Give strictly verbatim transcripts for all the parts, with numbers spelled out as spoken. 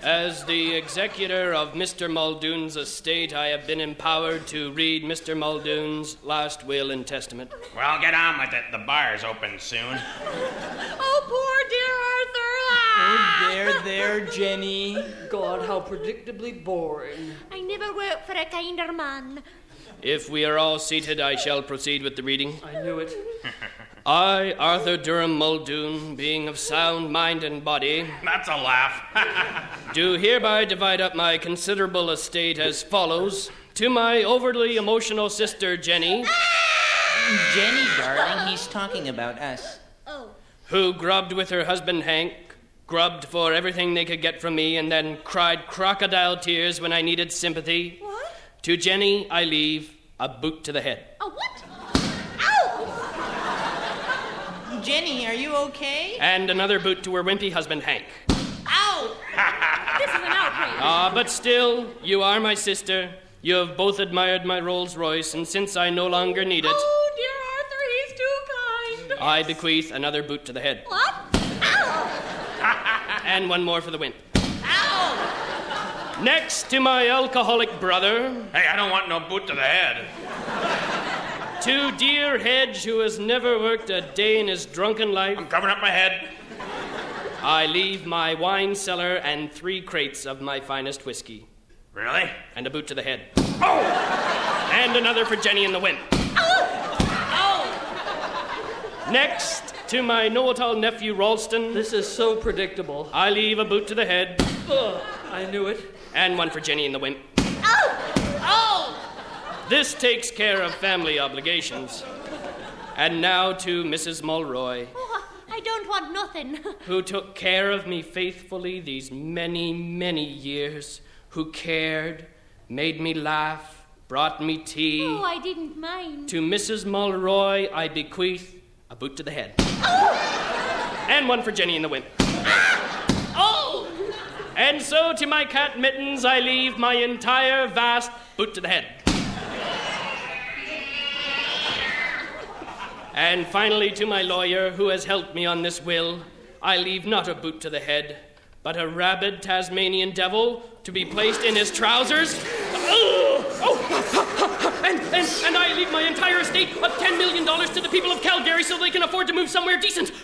As the executor of Mister Muldoon's estate, I have been empowered to read Mister Muldoon's last will and testament. Well, get on with it. The bar's open soon. Oh, poor dear Arthur. Ah! Oh, there, there, Jenny. God, how predictably boring. I never worked for a kinder man. If we are all seated, I shall proceed with the reading. I knew it. I, Arthur Durham Muldoon, being of sound mind and body, That's a laugh. do hereby divide up my considerable estate as follows. To my overly emotional sister, Jenny, Jenny, darling, he's talking about us. Oh. who grubbed with her husband Hank, grubbed for everything they could get from me, and then cried crocodile tears when I needed sympathy. What? To Jenny, I leave a boot to the head. A what? Ow! Jenny, are you okay? And another boot to her wimpy husband, Hank. Ow! This is an outrage. Ah, but still, you are my sister. You have both admired my Rolls Royce, and since I no longer need it, Oh, dear Arthur, he's too kind. I bequeath another boot to the head. What? Ow! And one more for the wimp. Ow! Next to my alcoholic brother, Hey, I don't want no boot to the head. to dear Hedge, who has never worked a day in his drunken life, I'm covering up my head. I leave my wine cellar and three crates of my finest whiskey. Really? And a boot to the head. Oh! And another for Jenny and the wimp. Next, to my know-it-all nephew Ralston, This is so predictable. I leave a boot to the head Ugh, I knew it. and one for Jenny and the wimp. Oh! Oh! This takes care of family obligations. And now to Missus Mulroy, Oh, I don't want nothing. who took care of me faithfully these many, many years, who cared, made me laugh, brought me tea. Oh, I didn't mind. To Missus Mulroy, I bequeath a boot to the head. Oh! And one for Jenny and the wimp. Oh! And so to my cat Mittens, I leave my entire vast boot to the head. And finally to my lawyer, who has helped me on this will, I leave not a boot to the head, but a rabid Tasmanian devil to be placed in his trousers. Oh! Oh! And, and, and I leave my entire estate of ten million dollars to the people of Calgary so they can afford to move somewhere decent. Is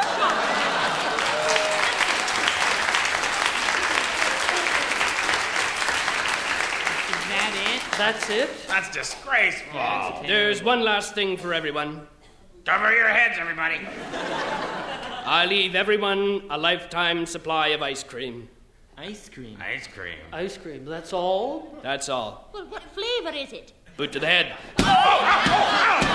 that it? That's it? That's disgraceful. There's one last thing for everyone. Cover your heads, everybody. I leave everyone a lifetime supply of ice cream. Ice cream. Ice cream. Ice cream, that's all? That's all. Well, what flavor is it? Boot to the head. Oh, oh, oh, oh.